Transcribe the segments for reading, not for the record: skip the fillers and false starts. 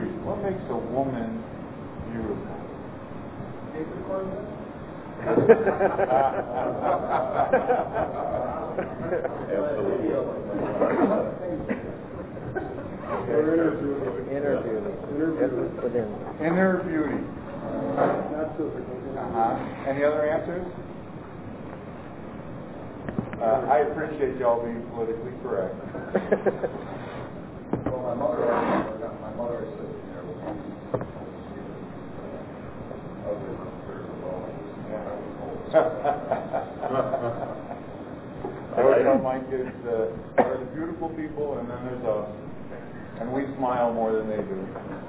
beauty. What makes a woman beautiful? Inner beauty. Not physical. Any other answers? I appreciate y'all being politically correct. Well, my mother said, I always tell my kids, there's beautiful people and then there's us. And we smile more than they do.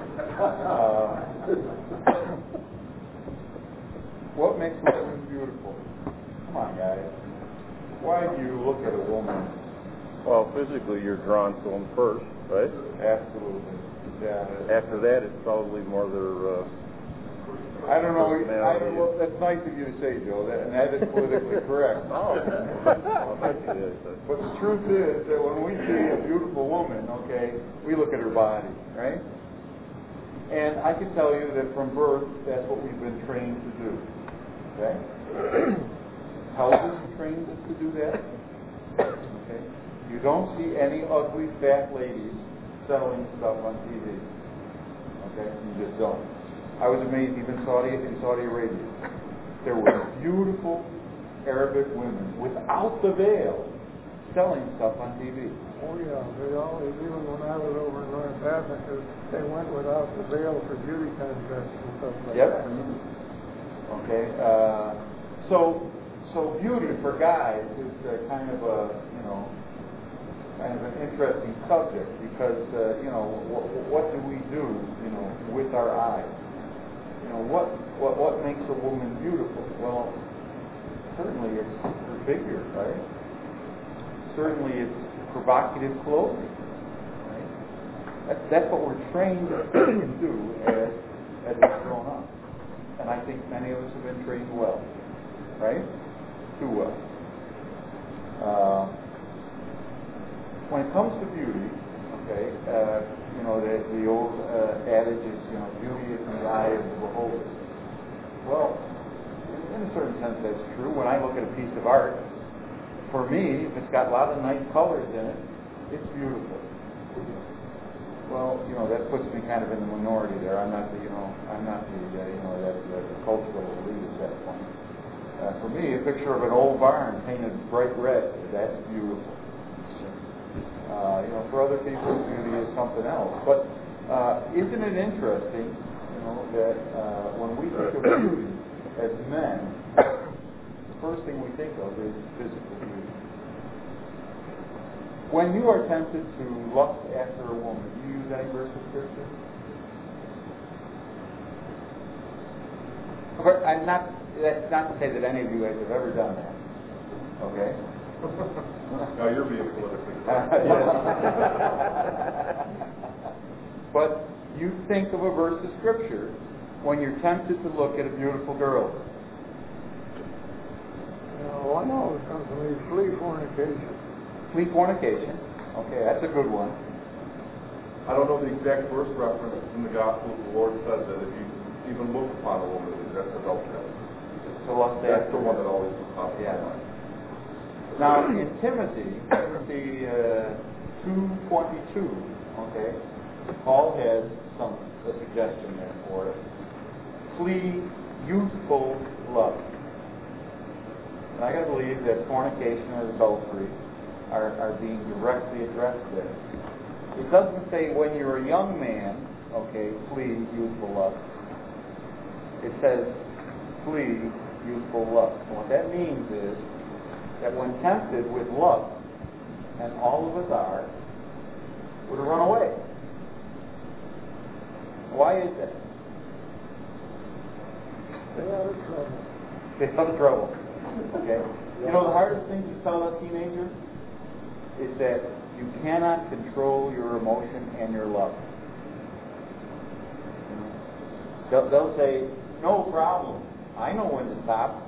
What makes a woman beautiful? Come on, guys. Why do you look at a woman? Well, physically you're drawn to them first, right? Absolutely. Yeah. After that, it's probably more their I don't know. personality. Well, that's nice of you to say, Joe, and that is politically correct. Oh. But the truth is that when we see a beautiful woman, okay, we look at her body, right? And I can tell you that from birth, that's what we've been trained to do. Okay? Television trains us to do that. Okay? You don't see any ugly, fat ladies selling stuff on TV. Okay? You just don't. I was amazed even in Saudi Arabia. There were beautiful Arabic women without the veil selling stuff on TV. Oh yeah, they always, even when I was over in North Africa, they went without the veil for beauty contests and stuff like that. Okay. So beauty for guys is kind of an interesting subject because what do we do with our eyes? What makes a woman beautiful? Well, certainly it's her figure, right? Certainly it's provocative clothing, right? That's what we're trained to do as we've grown up. And I think many of us have been trained well, right? Too well. When it comes to beauty, okay, the old adage is, beauty is in the eye of the beholder. Well, in a certain sense that's true. When I look at a piece of art, for me, if it's got a lot of nice colors in it, it's beautiful. Well, that puts me kind of in the minority there. I'm not the cultural elite at that point. For me, a picture of an old barn painted bright red, that's beautiful. For other people, beauty is something else. But isn't it interesting, that when we think of beauty as men, the first thing we think of is physical beauty. When you are tempted to lust after a woman, do you use any verse of Scripture? That's not to say that any of you guys have ever done that. Okay? No, you're being politically correct. But you think of a verse of Scripture when you're tempted to look at a beautiful girl. One always comes to me, flee fornication. Flee fornication. Okay, that's a good one. I don't know the exact verse reference in the Gospels. The Lord says that if you even look upon a woman, that's adultery. So lust That's after. the one that always pops in Yeah. my mind. Now, in Timothy, see 2:22, okay, Paul has a suggestion there for it. Flee youthful lust. And I got to believe that fornication and adultery are being directly addressed there. It doesn't say when you're a young man, okay, flee youthful lust. It says flee youthful lust. And what that means is that when tempted with lust, and all of us are, we're to run away. Why is that? Stay out of trouble. Stay out of trouble. Okay? The hardest thing to tell a teenager is that you cannot control your emotion and your love. They'll say, no problem. I know when to stop.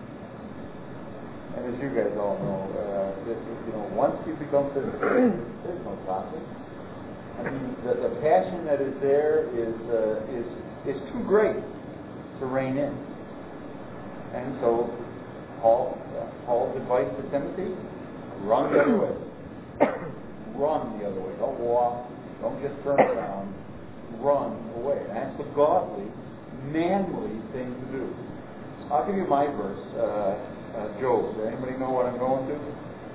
And as you guys all know, once you become physical, there's no stopping. I mean, the passion that is there is too great to rein in. And so Paul's advice to Timothy: run the other way. Run the other way. Don't walk. Don't just turn around. Run away. And that's the godly, manly thing to do. I'll give you my verse, Job. Does anybody know what I'm going to?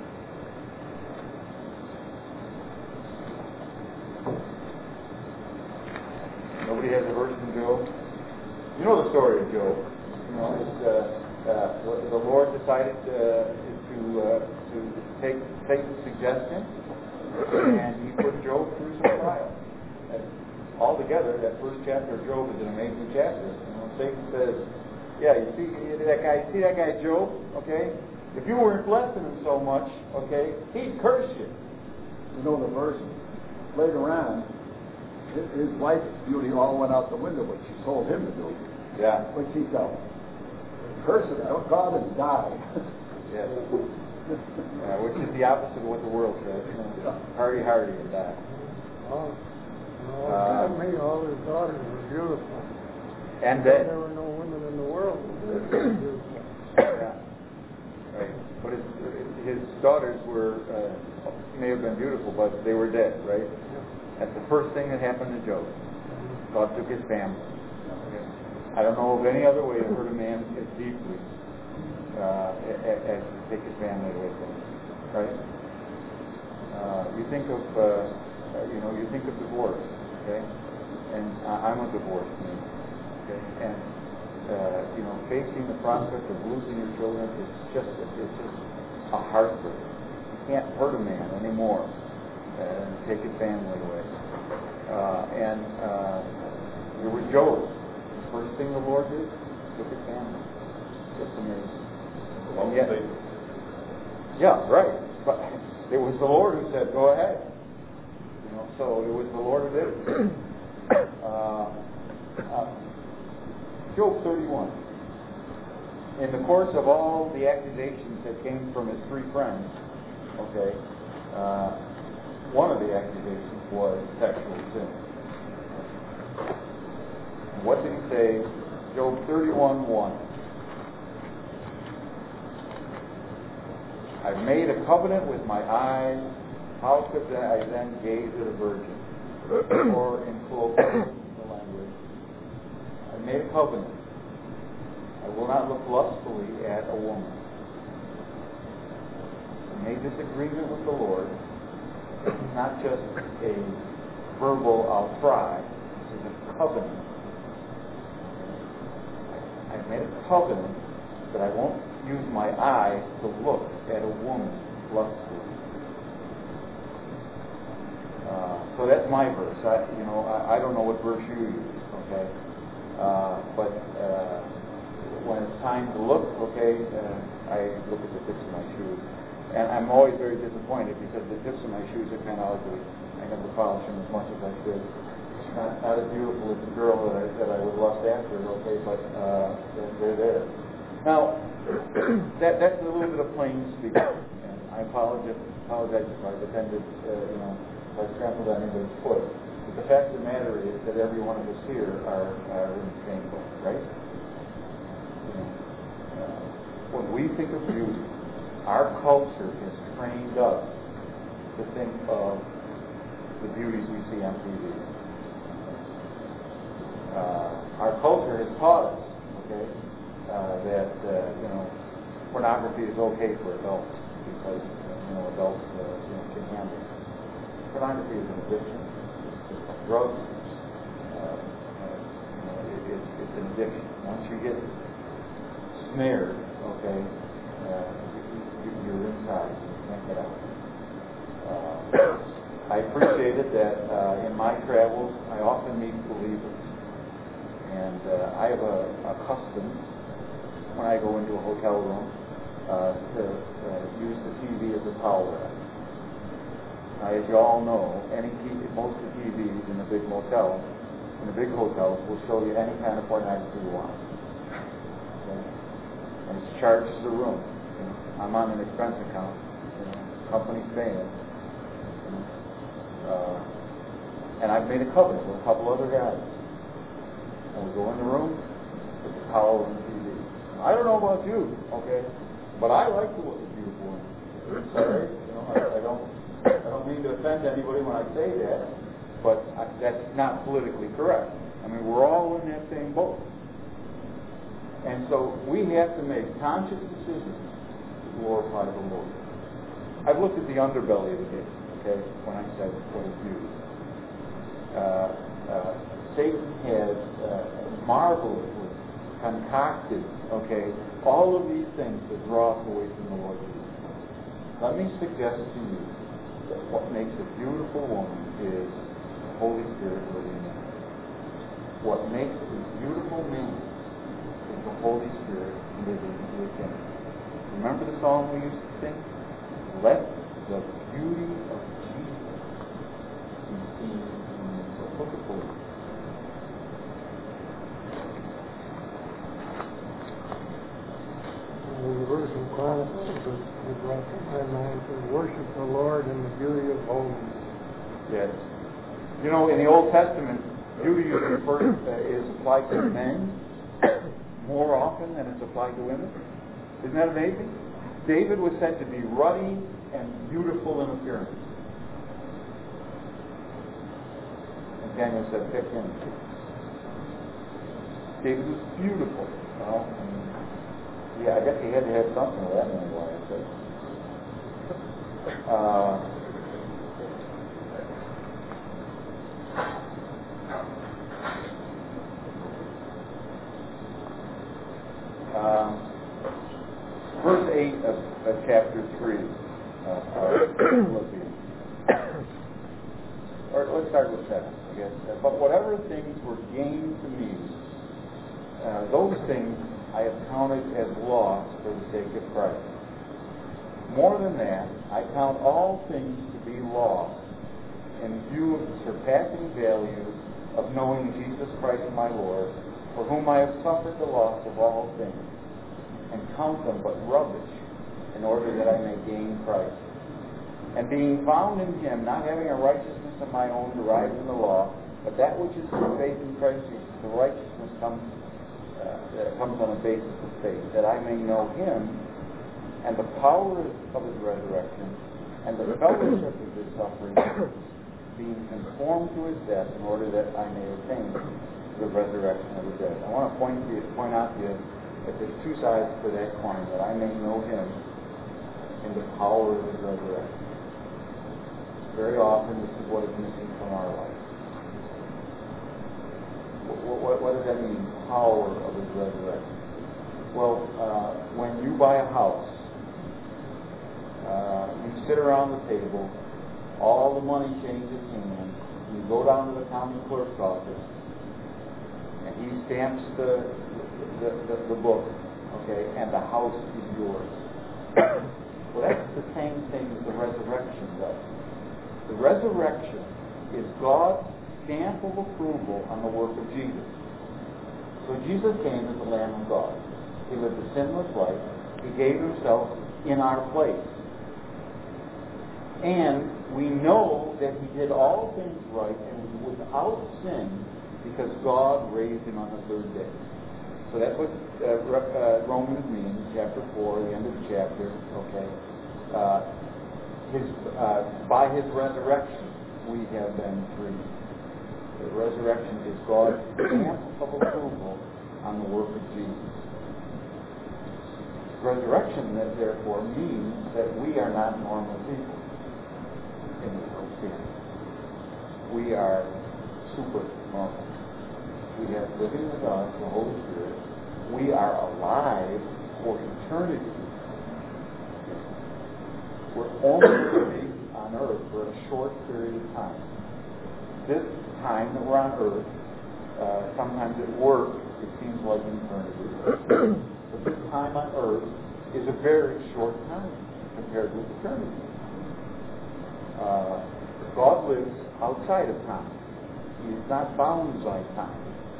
Nobody has a verse in Job? You know the story of Job. You know, the Lord decided to take the suggestion, and He put Job through some trials. Altogether, that first chapter of Job is an amazing chapter. You know, Satan says, "Yeah, you see that guy Job? Okay, if you weren't blessing him so much, okay, he'd curse you." You know the verse later on. His wife's beauty all went out the window, what she told him to do. Yeah. What she felt. Curse it, God, and die. Yes. Which is the opposite of what the world says. You know, hardy and die. All his daughters were beautiful. And dead. There were no women in the world that were beautiful. Yeah. Right. But his daughters may have been beautiful, but they were dead, right? That's the first thing that happened to Job. God took his family. I don't know of any other way to hurt a man as deeply as to take his family away from him. Right? You think of divorce, okay? And I'm a divorced man, okay? And facing the prospect of losing your children is just a heartbreak. You can't hurt a man anymore and take his family away. It was Job. The first thing the Lord did, took his family. Just amazing. And yet, yeah, right. But it was the Lord who said, "Go ahead." You know, so it was the Lord who did it. Job 31. In the course of all the accusations that came from his three friends, okay, one of the accusations was sexual sin. And what did he say? Job 31:1. I've made a covenant with my eyes. How could I then gaze at a virgin? Or in colloquial language, I made a covenant. I will not look lustfully at a woman. I made this agreement with the Lord. It's not just a verbal "I'll try." This is a covenant. I've made a covenant that I won't use my eyes to look at a woman lustfully. So that's my verse. I don't know what verse you use, okay? But when it's time to look, okay, I look at the tips of my shoes. And I'm always very disappointed because the tips of my shoes are kind of ugly. I never polish them as much as I should. Not as beautiful as the girl that I would lust after, okay, but they're there. Now, that's a little bit of plain speaking. And I apologize if I've offended, if I've trampled on anybody's foot. But the fact of the matter is that every one of us here are in the same boat, right? When we think of beauty, our culture has trained us to think of the beauties we see on TV. Our culture has taught us, okay, that pornography is okay for adults because adults can handle it. Pornography is an addiction. It's like drugs. It's an addiction. Once you get snared, okay, you're inside. You can't get out. I appreciated that in my travels, I often meet believers. And I have a custom when I go into a hotel room to use the TV as a towel rack. As you all know, most of the TVs in the big hotels will show you any kind of pornography you want. Okay? And it's charged to the room. I'm on an expense account. Company's paying. And I've made a covenant with a couple other guys. And we go in the room with the towel and the TV. I don't know about you, okay, but I like to look at beautiful women. Sorry, I don't mean to offend anybody when I say that, but that's not politically correct. I mean, we're all in that same boat. And so we have to make conscious decisions to glorify the Lord. I've looked at the underbelly of the case, okay, when I said what is beauty. Satan has marvelously concocted, okay, all of these things that draw us away from the Lord Jesus. Let me suggest to you that what makes a beautiful woman is the Holy Spirit living in her. What makes a beautiful man is the Holy Spirit living within her. Remember the song we used to sing? Let the beauty of Jesus be seen in you. So look at the Lord. The verse in Chronicles that brought to my mind to worship the Lord in the beauty of holiness. Yes. You know, in the Old Testament, beauty is applied to men more often than it's applied to women. Isn't that amazing? David was said to be ruddy and beautiful in appearance. And Daniel said, pick him. David was beautiful. Well, yeah, I guess he had to have something of that anyway, I think. Verse 8 of chapter 3 of Philippians. Or let's start with 7, I guess. But whatever things were gained to me, those things I have counted as loss for the sake of Christ. More than that, I count all things to be lost in view of the surpassing value of knowing Jesus Christ my Lord, for whom I have suffered the loss of all things, and count them but rubbish, in order that I may gain Christ. And being found in him, not having a righteousness of my own derived from the law, but that which is through faith in Christ Jesus, the righteousness comes on a basis of faith, that I may know him and the power of his resurrection and the fellowship of his suffering, being conformed to his death, in order that I may attain the resurrection of the dead. I want to point out to you that there's two sides to that coin, that I may know him in the power of his resurrection. Very often this is what is missing from our life. What does that mean, power of his resurrection? Well, when you buy a house, you sit around the table, all the money changes hands, you go down to the county clerk's office, and he stamps the book, okay, and the house is yours. Well, that's the same thing as the resurrection does. The resurrection is God's stamp of approval on the work of Jesus. So Jesus came as the Lamb of God. He lived a sinless life. He gave himself in our place. And we know that he did all things right and was without sin because God raised him on the third day. So that's what Romans means, chapter 4, the end of the chapter. Okay, by his resurrection we have been freed. The resurrection is God's stamp of approval on the work of Jesus. Resurrection, therefore, means that we are not normal people in the world sin. We are super normal. We have living with us, the Holy Spirit. We are alive for eternity. We're only living on earth for a short period of time. This time that we're on earth, sometimes at work, it seems like an eternity. But this time on earth is a very short time compared with eternity. God lives outside of time. He is not bound by time.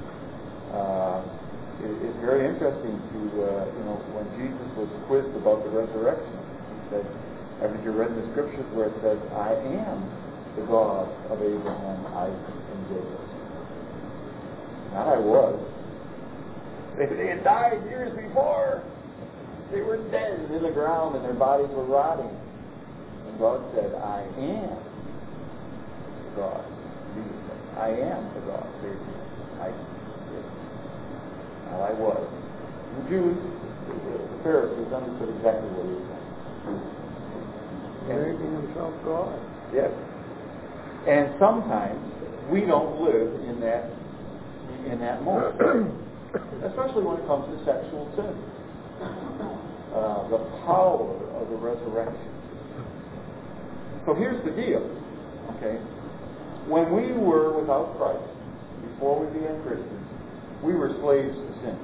It's very interesting to, when Jesus was quizzed about the resurrection, he said, haven't you read in the scriptures where it says, I am the God of Abraham, Isaac, and Jacob. Not I was. They had died years before. They were dead in the ground and their bodies were rotting. And God said, I am the God. Jesus said, I am the God of Abraham, Isaac, and Jacob. Not I was. The Jews, the Pharisees, understood exactly what he was saying. Making himself God. Yes. And sometimes we don't live in that moment, especially when it comes to sexual sin. The power of the resurrection. So here's the deal. Okay, when we were without Christ, before we became Christians, we were slaves to sin.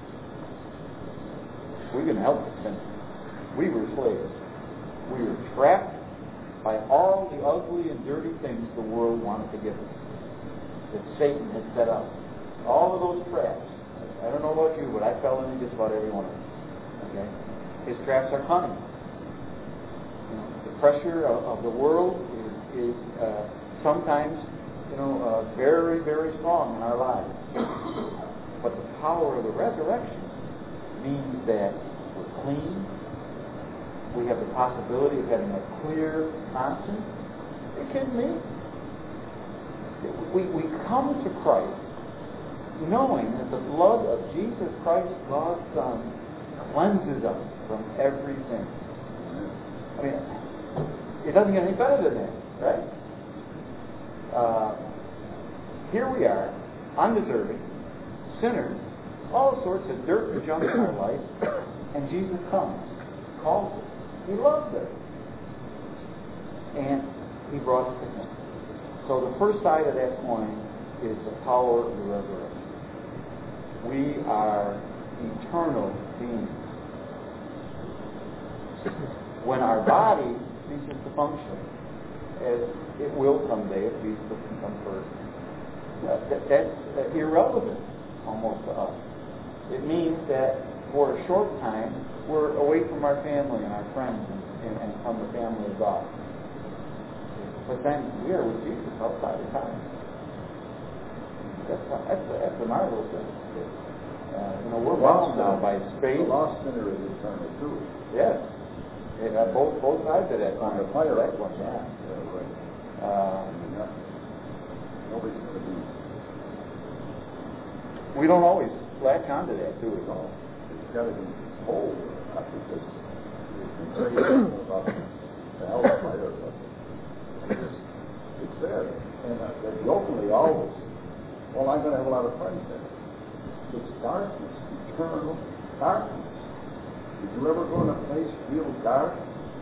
We didn't help the sin. We were slaves. We were trapped by all the ugly and dirty things the world wanted to give us, that Satan had set up. All of those traps. I don't know about you, but I fell into just about every one of them. Okay? His traps are cunning. The pressure of the world is sometimes, very, very strong in our lives. But the power of the resurrection means that we're clean. We have the possibility of having a clear conscience. Are you kidding me? We come to Christ knowing that the blood of Jesus Christ, God's Son, cleanses us from everything. I mean, it doesn't get any better than that, right? Here we are, undeserving, sinners, all sorts of dirt and junk in our life, and Jesus comes, calls us. He loved us. And He brought us to Him. So the first side of that coin is the power of the resurrection. We are eternal beings. When our body ceases to function, as it will someday if Jesus doesn't come first, that's irrelevant almost to us. It means that for a short time we're away from our family and our friends and from the family of God. But then we are with Jesus outside of time. That's a marvelous thing. We're bound now by space. The lost sinner is eternal too. Yes. Both sides of that. On the fire. That one, yeah. Right. Nobody's going to be. We don't always latch onto that, do we? No. It's got to be told. Because it's very about the hellfire. It's there. And they openly always, well, I'm going to have a lot of friends there. It's darkness, eternal darkness. Did you ever go in a place real dark?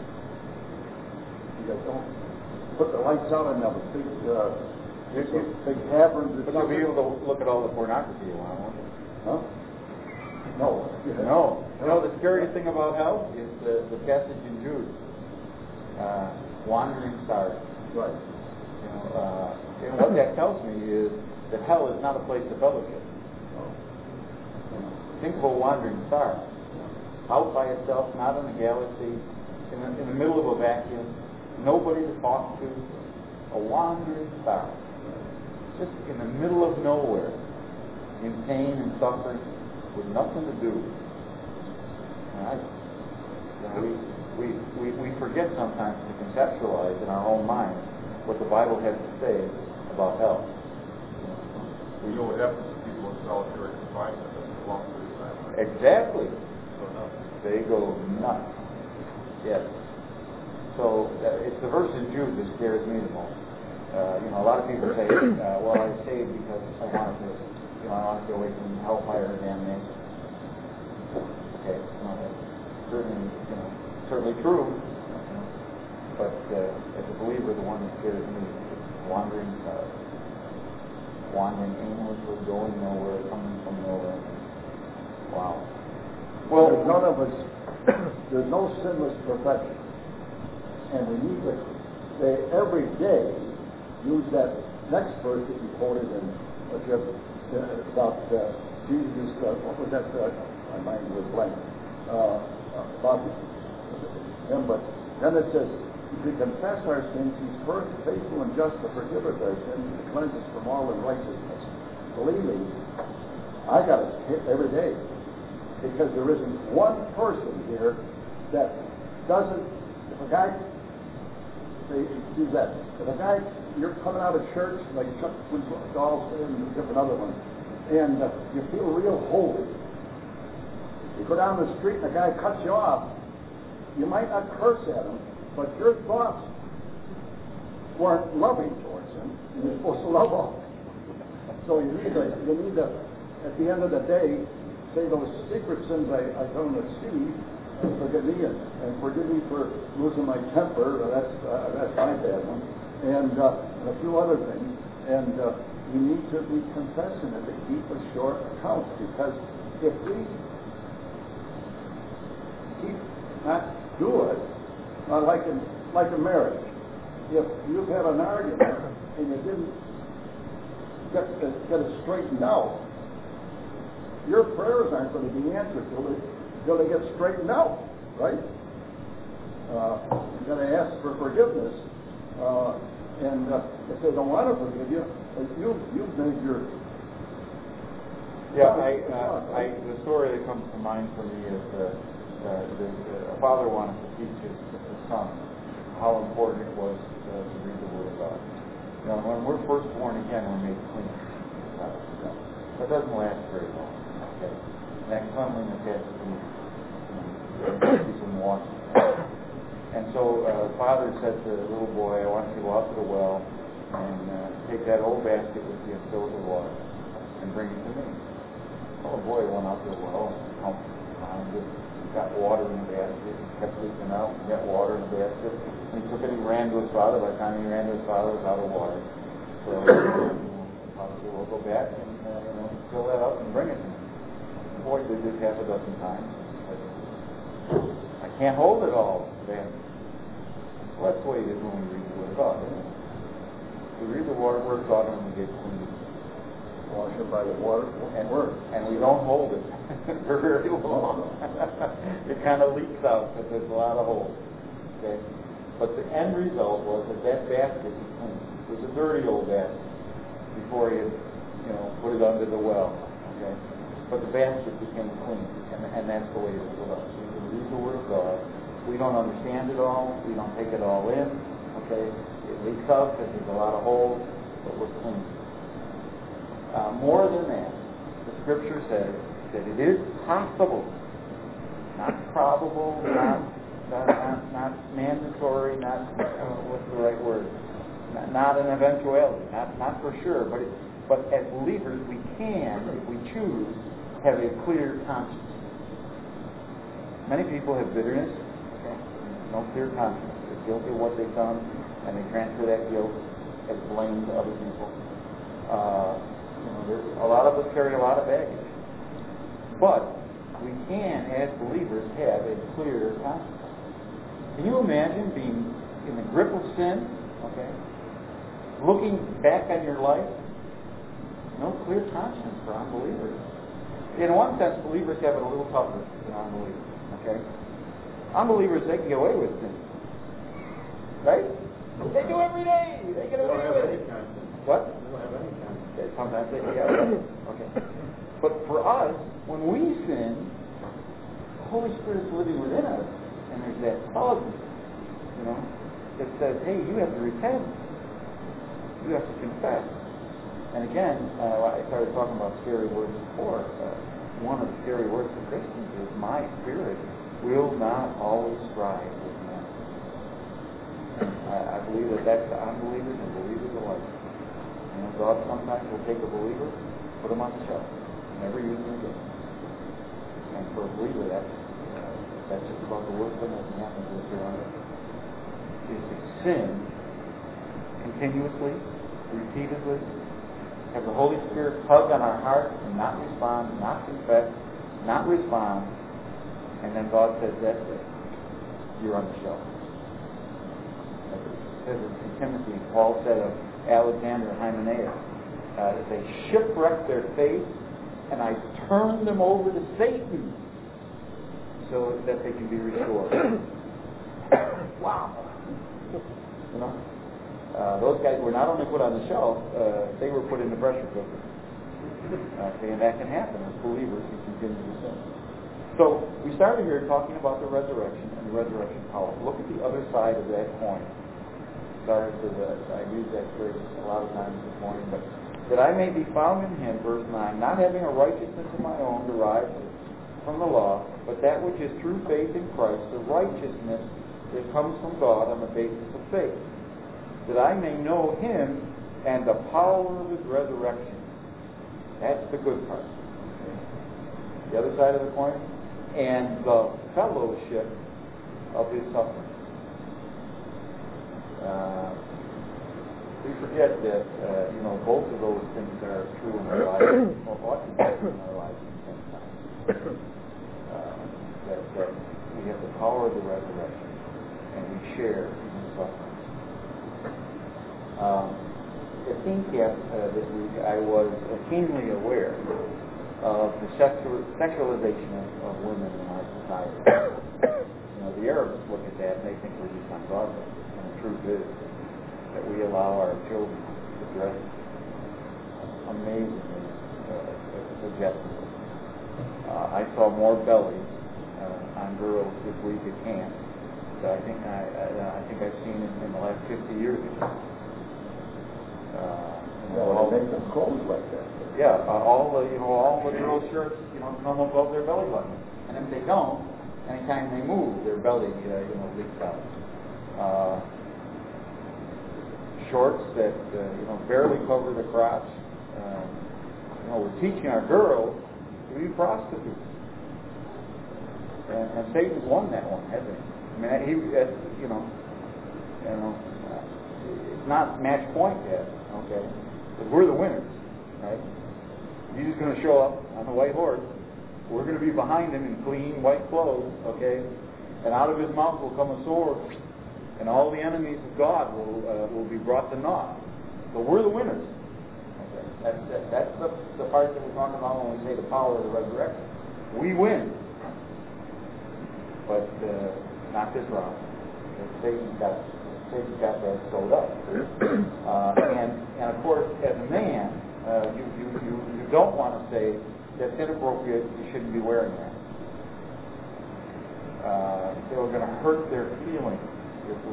You don't put the lights out and have a big cavern. But you'll be able to look at all the pornography you want, won't you? Huh? No. No. The scariest thing about hell is the passage in Jude. Wandering stars. Right. And what that tells me is that hell is not a place of fellowship. Think of a wandering star. Out by itself, not in a galaxy, in the middle of a vacuum, nobody to talk to, a wandering star. Just in the middle of nowhere, in pain and suffering, with nothing to do. We forget sometimes to conceptualize in our own minds what the Bible has to say about hell. We know what happens to people in solitary confinement that belong to this time. Exactly. They go nuts. Yes. So it's the verse in Jude that scares me the most. A lot of people say, well, I saved because I wanted to, I want to get away from hellfire and damnation. Okay, that's certainly true. But as a believer, the one that scares me is wandering aimlessly, going nowhere, coming from nowhere. Wow. Well, none of us, there's no sinless perfection. And we need to say every day, use that next verse that you quoted in about Jesus, what was that? My mind was blank. About him, but then it says, If we confess our sins, He's faithful and just to forgive us our sins and to cleanse us from all unrighteousness. Believe me, I got it hit every day. Because there isn't one person here that doesn't, if a guy, do that. If a guy, you're coming out of church, like Chuck Dawson and different other ones, and you feel real holy. You go down the street and a guy cuts you off, you might not curse at him, but your thoughts weren't loving towards him, and you're supposed to love all. So you need to, at the end of the day, say those secret sins I don't see, and forgive me, and forgive me for losing my temper. That's my bad one, and a few other things. And we need to be confessing it to keep a short account, because if we not do it, like a marriage, if you've had an argument and you didn't get it straightened out, your prayers aren't going to be answered till they get straightened out, right? You're going to ask for forgiveness, and if they don't want to forgive you, you've made your... Yeah, the story that comes to mind for me is a father wanted to teach his son how important it was to read the Word of God. You know, when we're first born again, we're made clean. That doesn't last very long. Okay. That cleanliness has to be some washing. And so the father said to the little boy, I want you to go out to the well and take that old basket with you and fill it with water and bring it to me. Well, the boy went out to the well and got water in the basket, kept leaking out, and got water in the basket. And he took it and ran to his father. By the time he ran to his father, it was out of water. So the father said, well, go back and fill that up and bring it to me. The boy did this half a dozen times. I can't hold it all, man. Well, that's the way it is when we read the Word of God, isn't it? We read the Word of God and we get clean. Wash it by the water and Word. And we don't hold it for very long. It kind of leaks out because there's a lot of holes. Okay? But the end result was that basket was clean. It was a dirty old basket before he had, put it under the well. Okay? But the basket became clean, and that's the way it is with us. We can read the Word of God. We don't understand it all. We don't take it all in. Okay? It leaks out because there's a lot of holes, but we're clean. More than that, the Scripture says that it is possible, not probable, not mandatory, not what's the right word? Not an eventuality, not for sure, but as believers we can, if we choose, have a clear conscience. Many people have bitterness, okay? No clear conscience. They're guilty of what they've done, and they transfer that guilt as blame to other people. A lot of us carry a lot of baggage. But we can, as believers, have a clear conscience. Can you imagine being in the grip of sin, okay? Looking back on your life, no clear conscience for unbelievers. In one sense, believers have it a little tougher than unbelievers, okay? Unbelievers, they can get away with sin. Right? They do every day. They get away with it. What? They don't have any conscience. Sometimes they get away with it. Okay. But for us, when we sin, the Holy Spirit is living within us, and there's that tug, that says, hey, you have to repent. You have to confess. And again, I started talking about scary words before. One of the scary words for Christians is, my spirit will not always strive with men. I believe that's the unbelievers and believers alike. God sometimes will take a believer, put him on the shelf, never use him again. And for a believer, that's just about the worst thing that can happen to us here on earth. Is to sin continuously, repeatedly, have the Holy Spirit tug on our heart and not respond, not confess, not respond, and then God says, that's it. You're on the shelf. As it says in Timothy, Paul said of Alexander and Hymenaeus, they shipwrecked their faith, and I turned them over to Satan so that they can be restored. wow. You know, those guys were not only put on the shelf, they were put in the pressure cooker. Okay, and that can happen as believers who continue to sin. So we started here talking about the resurrection and the resurrection power. Look at the other side of that coin. Sorry for that. I used that phrase a lot of times this morning, but that I may be found in him, verse 9, not having a righteousness of my own derived from the law, but that which is through faith in Christ, the righteousness that comes from God on the basis of faith, that I may know him and the power of his resurrection. That's the good part. Okay. The other side of the coin, and the fellowship of his suffering. We forget that both of those things are true in our lives, or ought to be true in our lives at the same time. That we have the power of the resurrection, and we share in his suffering. At teen camp this week, I was keenly aware of the sexualization of women in our society. The Arabs look at that and they think we're just ungodly. And the truth is that we allow our children to dress amazingly suggestively. I saw more bellies on girls this week at camp that I think I've seen in the last 50 years or so. All make them clothes like that. Yeah, all the girls' shirts, come above their belly button, and if they don't, anytime they move, their belly, leaks out. Shorts that barely cover the crotch. We're teaching our girls to be prostitutes, and Satan's won that one, hasn't he? I mean, it's not match point yet, okay? But we're the winners, right? He's going to show up on the white horse. We're going to be behind him in clean white clothes, okay? And out of his mouth will come a sword, and all the enemies of God will be brought to naught. So we're the winners. Okay? That's the part that we're talking about when we say the power of the resurrection. We win, but not this round. Satan's got that sewed up. And of course, as a man, you don't want to say that's inappropriate, you shouldn't be wearing that. They're going to hurt their feelings if we,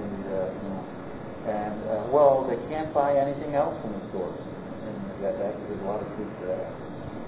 they can't buy anything else in the stores. And there's a lot of truth to that.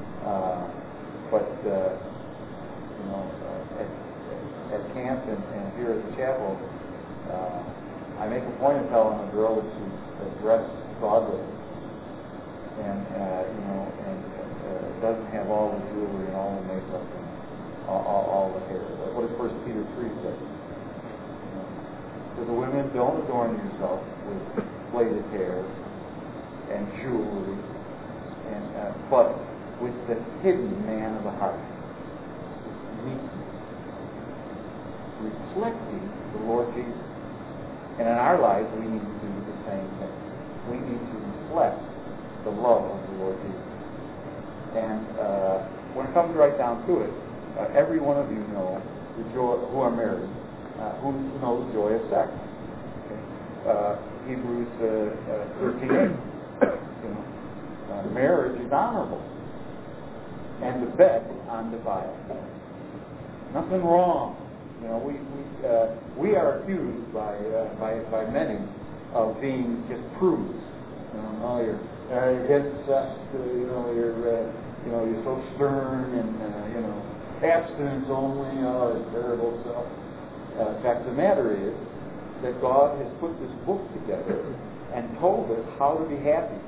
At camp and here at the chapel, I make a point of telling a girl that she's dressed godly, and doesn't have all the jewelry and all the makeup and all the hair. What does 1 Peter 3 say? So the women, don't adorn yourself with plaited hair and jewelry, but with the hidden man of the heart, meekness, reflecting the Lord Jesus. And in our lives, we need to do the same thing. We need to reflect the love of the Lord Jesus. And when it comes right down to it, every one of you know the joy, who are married, who knows the joy of sex. Okay? Hebrews 13. Marriage is honorable, and the bed is undefiled. Nothing wrong. We are accused by many of being just prudes. You're incest. You're so stern, and abstinence only. It's terrible stuff. In fact, the matter is that God has put this book together and told us how to be happy.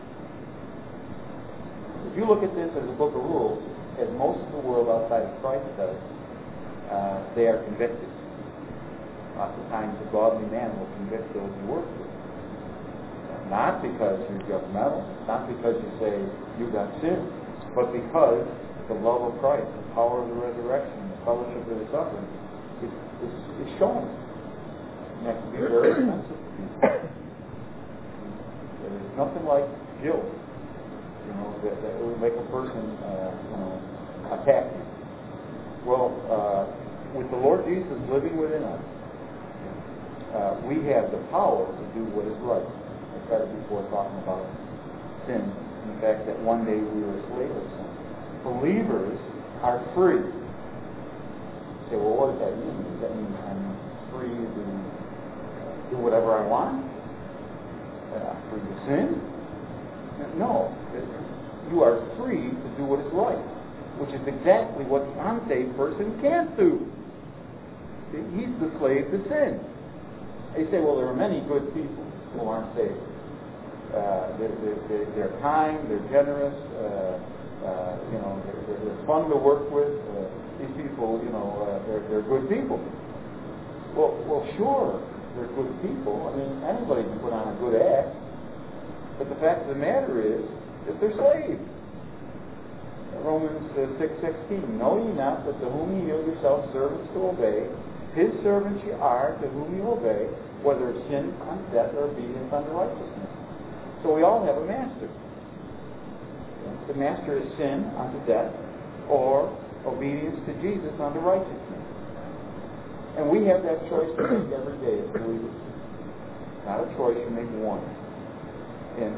If you look at this as a book of rules, as most of the world outside of Christ does, they are convicted. Lots of times a godly man will convict those he works with. Not because you're judgmental, not because you say you got sin, but because the love of Christ, the power of the resurrection, the fellowship of the suffering is shown. And that can be very expensive to people. There's nothing like guilt, that will make a person, attack you. Well, with the Lord Jesus living within us, we have the power to do what is right. I started before talking about sin, and the fact that one day we were slaves of sin. Believers are free. You say, well, what does that mean? Does that mean I'm free to do whatever I want? Free to sin? No. You are free to do what is right, which is exactly what the unsaved person can't do. He's the slave to sin. They say, well, there are many good people who aren't saved. They're kind, they're generous, they're fun to work with. These people, they're good people. Well, sure, they're good people. I mean, anybody can put on a good act. But the fact of the matter is that they're slaves. Romans 6:16, know ye not that to whom ye yield yourselves servants to obey, his servants ye are to whom you obey, whether it's sin unto death or obedience unto righteousness. So we all have a master. The master is sin unto death or obedience to Jesus unto righteousness. And we have that choice to make every day as believers. Not a choice, you make one. In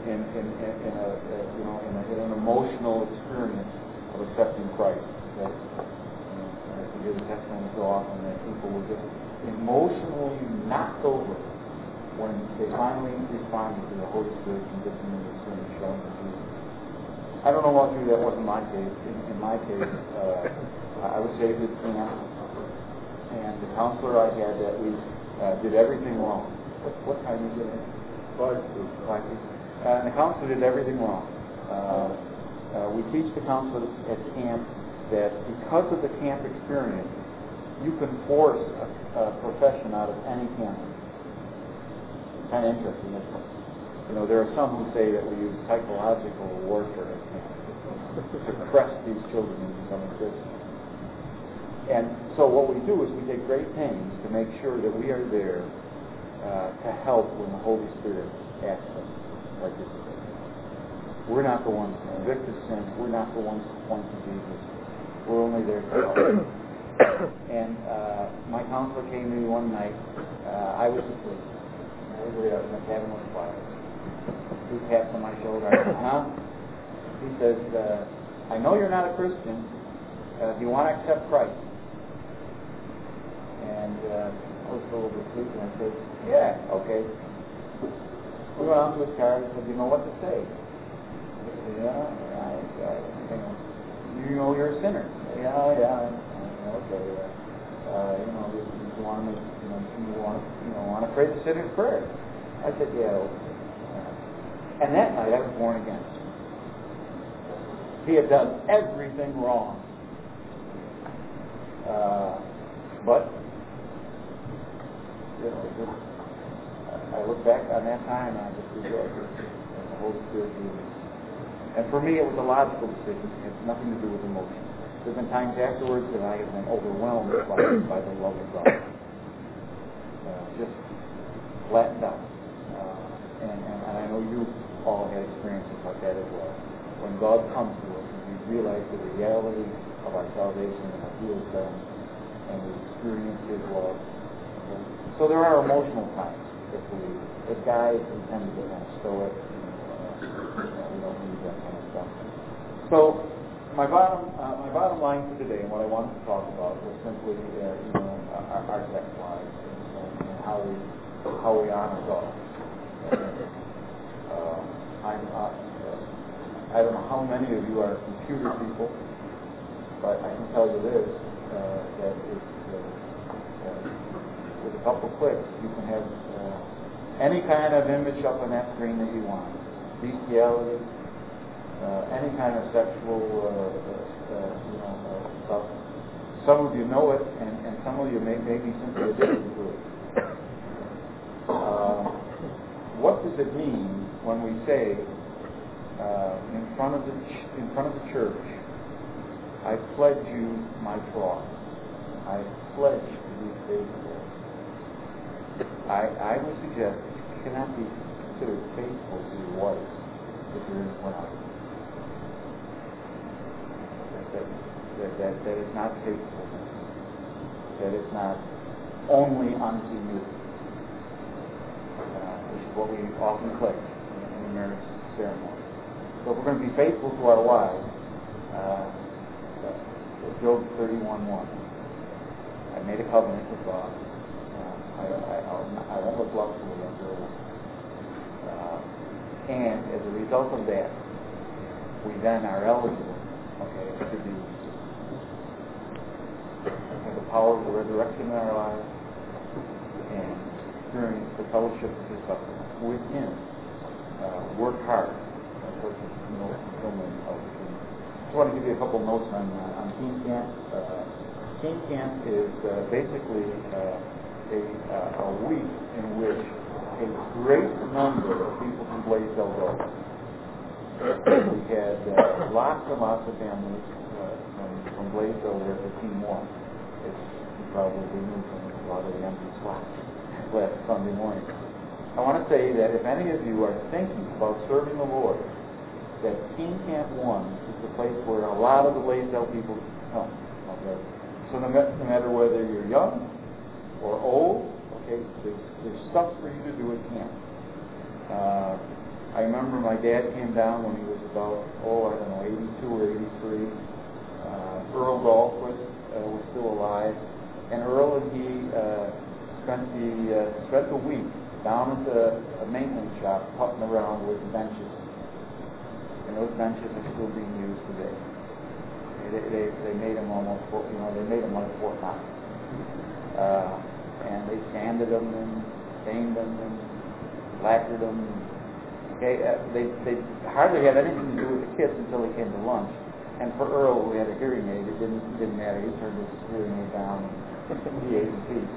an emotional experience of accepting Christ. I hear the testimony so often that people were just emotionally knocked over when they finally responded to the Holy Spirit convicting them of sin and showing them Jesus. I don't know about you, that wasn't my case. In my case, I was saved at camp, and the counselor I had that week did everything wrong. What time did you get in? 5 weeks. And the counselor did everything wrong. We teach the counselors at camp that because of the camp experience, you can force a profession out of any camp. It's kind of interesting, isn't it? There are some who say that we use psychological warfare at camp to suppress these children into becoming Christians. And so what we do is we take great pains to make sure that we are there to help when the Holy Spirit asks us to participate. We're not the ones to convict of sin. We're not the ones to point to Jesus. We're only there to help. And my counselor came to me one night. I was asleep. My cabin was quiet. He tapped on my shoulder. I said, huh? He says, I know you're not a Christian. Do you want to accept Christ? And I was a little bit sleepy, and I said, yeah, okay. We went out to his car and said, you know what to say? He said, yeah, you know you're a sinner. Yeah, okay. You want to make, you want to pray the sinner's prayer. I said, yeah. And that night I was born again. He had done everything wrong. But I look back on that time and I just rejoice in the Holy Spirit. And for me, it was a logical decision. It has nothing to do with emotion. There have been times afterwards that I have been overwhelmed by the love of God. Just flattened out. And I know you all had experiences like that as well. When God comes to us and we realize the reality of our salvation and our healed them, and we experience His love. So there are emotional times if we, as guys, we tend to get kind of stoic. We don't need that kind of stuff. So my bottom line for today, and what I wanted to talk about, was simply our sex lives and how we honor God. I don't know how many of you are computer people, but I can tell you this, that with a couple clicks, you can have any kind of image up on that screen that you want. Bestiality, any kind of sexual stuff. Some of you know it, and some of you may be simply addicted to it. What does it mean when we say in front of the church, I pledge you my cross. I pledge to be faithful. I would suggest that you cannot be considered faithful to your wife if you're in one house. That is not faithfulness. That is not only unto you. what we often play in the marriage ceremony. So if we're going to be faithful to our wives, Job 31:1. I made a covenant with God. I won't look lustfully on her. And as a result of that, we then are eligible, to be have the power of the resurrection in our lives and experience the fellowship of His suffering with Him. Work hard towards the fulfillment of the kingdom. I just want to give you a couple notes on Teen Camp. Teen Camp is basically a week in which a great number of people from Blaisdell go. We had lots and lots of families from Blaisdell there for Team 1. You probably knew from a lot of the empty slots last Sunday morning. I want to say that if any of you are thinking about serving the Lord, that Teen Camp 1 is the place where a lot of the Blaisdell people come. Okay? So no matter whether you're young or old, there's stuff for you to do at camp. I remember my dad came down when he was about, 82 or 83. Earl Dahlquist was still alive, and Earl and he spent the week down at a maintenance shop putting around with benches. And those benches are still being used today. They made them almost, they made them like Fort Knox. And they sanded them and stained them and lacquered them. They hardly had anything to do with the kids until they came to lunch. And for Earl, who had a hearing aid, it didn't matter. He turned his hearing aid down and he ate in peace.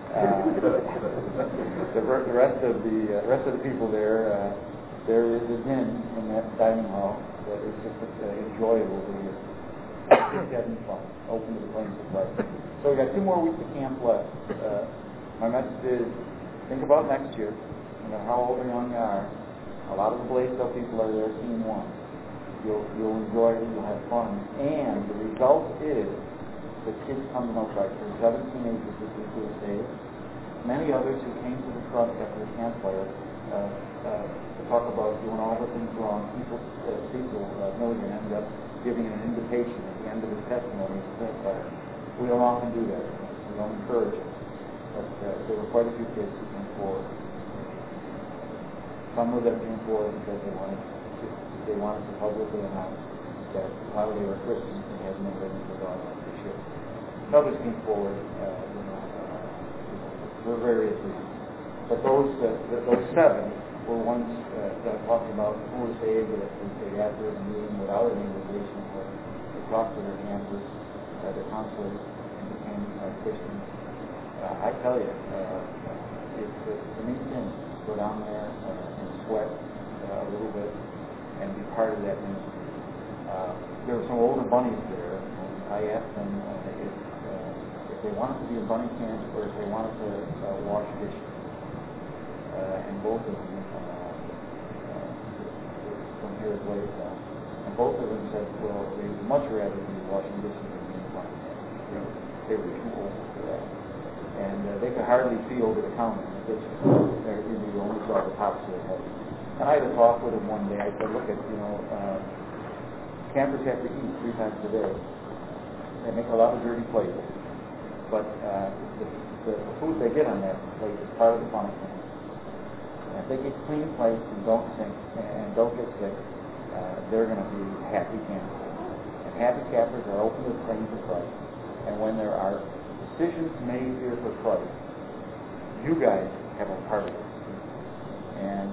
The rest of the people there is a din in that dining hall that is just enjoyable to hear. Just having fun, open to the flames of Christ. So we got 2 more weeks of camp left. My message is, think about next year, no matter how old or young you are. A lot of the Blaisdell people are there, Team 1. You'll enjoy it, you'll have fun, and the result is the kids come to know Christ. There's 7 teenagers this week who are saved. Many others who came to the front after the campfire to talk about doing all the things wrong. Milligan ended up giving an invitation at the end of his testimony to the campfire. We don't often do that. We don't encourage it. But there were quite a few kids who came forward. Some of them came forward because they wanted to publicly announce that while they were Christians, they had no reason for God to share. Others came forward for various reasons. But those 7 were ones that I'm talking about who were saved after the meeting without an invitation. They talked to their campers, their counselors, and became Christians. I tell you, it's a neat thing to go down there and sweat a little bit and be part of that ministry. There were some older bunnies there, and I asked them if they wanted to be a bunny camp or if they wanted to wash dishes. And both of them from here at Blaisdell. And both of them said, well, they'd much rather be washing dishes than being a bunny camp. They were too old for that. And they could hardly see over the counter in the kitchen. You only saw the tops of their heads. And I had a talk with them one day. I said, look, campers have to eat 3 times a day. They make a lot of dirty plates. But the food they get on that plate is part of the punishment. And if they get clean plates and don't sink and don't get sick, they're going to be happy campers. And happy campers are open to the claims of Christ. And when there are decisions made here for Christ, you guys have a part of it. And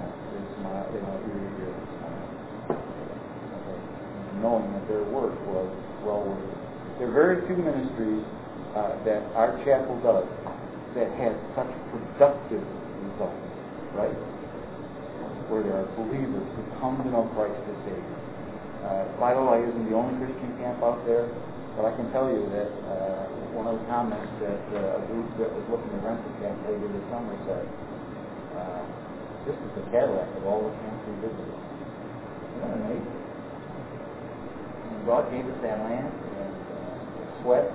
knowing that their work was well worth it. There are very few ministries that our chapel does that has such productive results, right? Where there are believers who come to know Christ as Savior. Vital isn't the only Christian camp out there, but I can tell you that one of the comments that a group that was looking to rent the camp later this summer said, this is the Cadillac of all the camps we visited. Isn't that amazing? And God gave us that land and sweat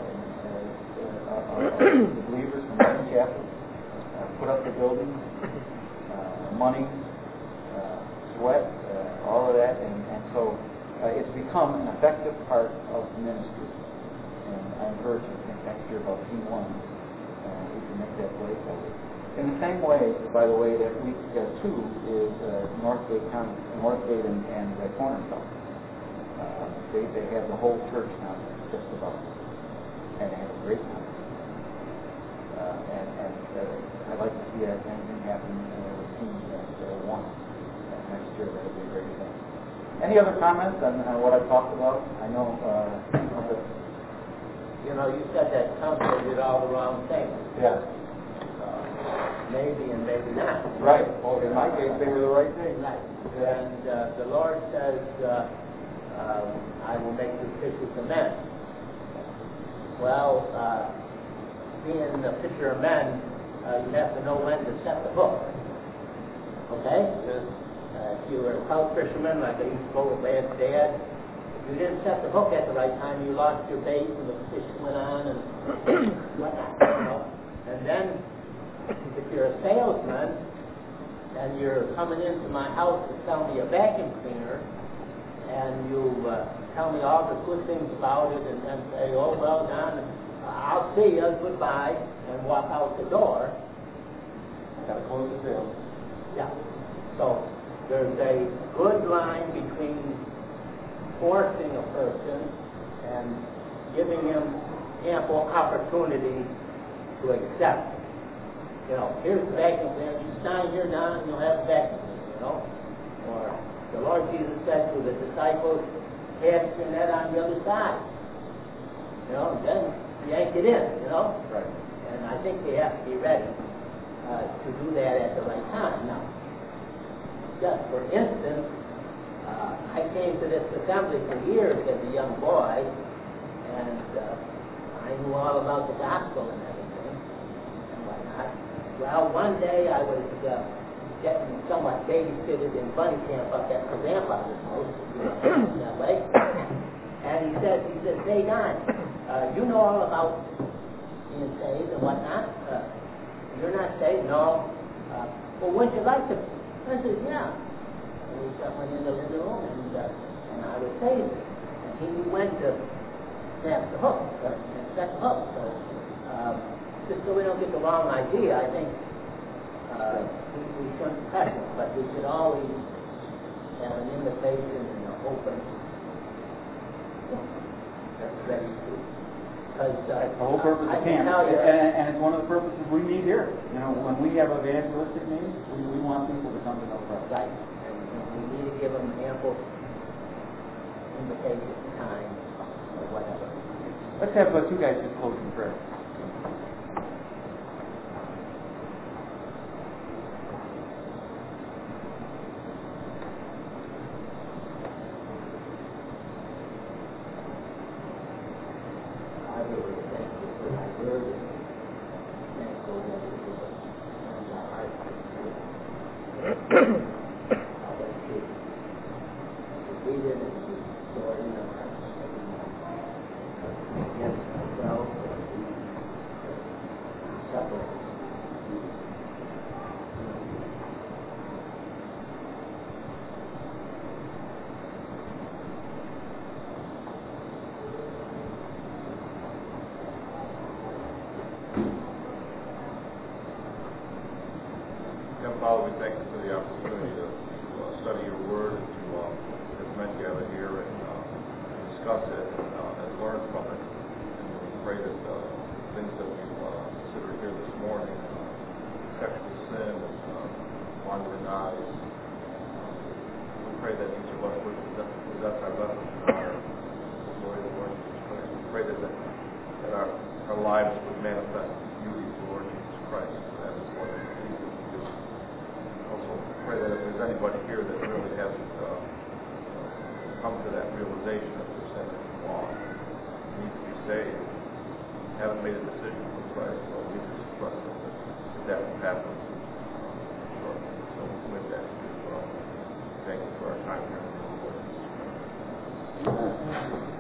and the believers from Mormon Chapel put up the building, money, sweat, all of that, and so it's become an effective part of ministry. And I encourage you to think next year about P1. We can make that way forward. In the same way, by the way, that week 2 is Northgate County, Northgate and Cornerstone. They have the whole church now, just about, and they have a great time. I'd like to see that same thing happen with teams at 1 next year. That would be a great thing. Any other comments on what I talked about? I know. You said that council did all the wrong things. Yeah. Maybe and maybe not. Right. Well, in my case, they were the right thing. Right. And the Lord says, I will make you fishers of men. Well, being a fisher of men, you have to know when to set the hook. Okay? If you were a trout fisherman, like I used to go with Dad's dad, if you didn't set the hook at the right time, you lost your bait and the fish went on and whatnot. And then, if you're a salesman and you're coming into my house to sell me a vacuum cleaner, and you tell me all the good things about it, and then say, "Oh well, John, I'll see you, goodbye," and walk out the door. Got to close the sale. Yeah. So there's a good line between forcing a person and giving him ample opportunity to accept. Here's the vacuum cleaner. You sign here now, and you'll have a vacuum cleaner. Or the Lord Jesus said to the disciples, "Cast your net on the other side." And then yank it in. Right. And I think they have to be ready to do that at the right time. Now, just for instance, I came to this assembly for years as a young boy, and I knew all about the gospel and everything and whatnot. Well, one day I was getting somewhat babysitted in bunny camp up at the grandfather's house, that way. And he said, "Hey, Don, you know all about being saved and whatnot. You're not saved?" "No." "Well, wouldn't you like to?" I said, "Yeah." And we went in the living room, and I was saved. And he knew when to snap the hook and set the hook. So, just so we don't get the wrong idea, I think we shouldn't press it, but we should always have an invitation and an open, ready to. That's the whole purpose of camp, and it's one of the purposes we need here. When we have evangelistic meetings, we want people to come to know Christ. Right, and we need to give them ample invitation, time, or whatever. Let's have 2 guys just close in prayer. Father, we thank you for the opportunity to study your word and to, as men gather here and discuss it and learn from it. And we pray that things that we've considered here this morning, sexual sin and wandering eyes, we pray that each of us would possess our weapons in our glory of the Lord Jesus Christ. We pray that our lives would manifest the beauty of the Lord Jesus Christ. That is what we do. Also pray that if there's anybody here that really hasn't come to that realization of their sin and law, need to be saved, haven't made a decision for Christ, well, we just trust that will happen shortly. So with that, thank you for our time here.